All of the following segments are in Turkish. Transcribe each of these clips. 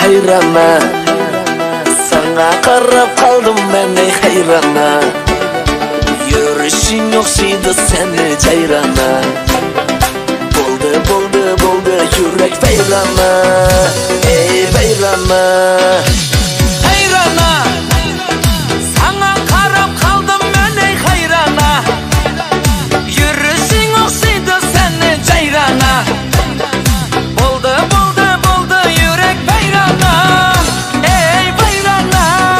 hayrana. Sana qarab qaldım men ey hayrana. Yürüşün oxşıydı seni cayrana. Boldu yürek bayrana. Ey bayrana. Hayrana, sana qarab qaldım men ey hayrana. Yürüşün oxşıydı seni cayrana. Boldu yürek bayrana. Ey bayrana.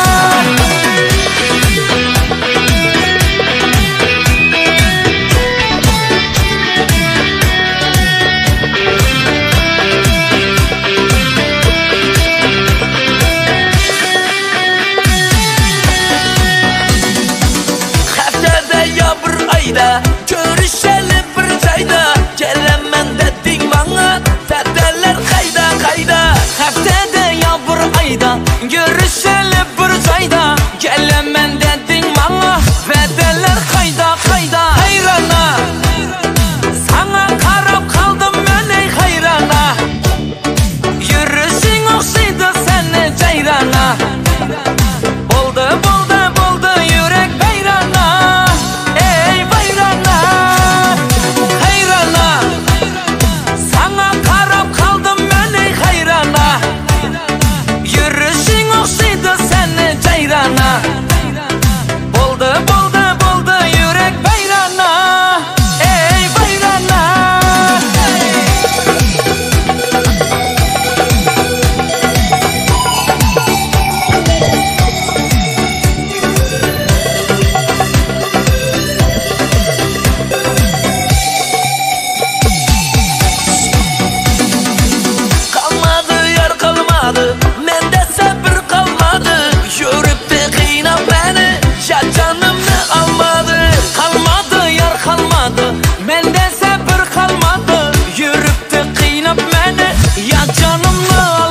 Görüşelim bir çayda. Gelemem dedin bana. Fedeler kayda. Haftada ya bir ayda. Görüşelim bir çayda. Gelemem dedin bana. Fedeler kayda. Hayrana, sana qarab qaldım men ey hayrana. Yürüşün oxşıydı seni cayrana. Boldu yürek bayrana. Ey bayrana. Hayrana, sana qarab qaldım men ey hayrana. Yürüşün oxşıydı seni cayrana. Boldu yürek bayrana. Ey bayrana. Kalmadı yar kalmadı, mende sabır kalmadı. Yürüp de kıynap beni, ya canımı almadı. Kalmadı yar kalmadı, mende sabır kalmadı. Yürüp de kıynap beni, ya canımı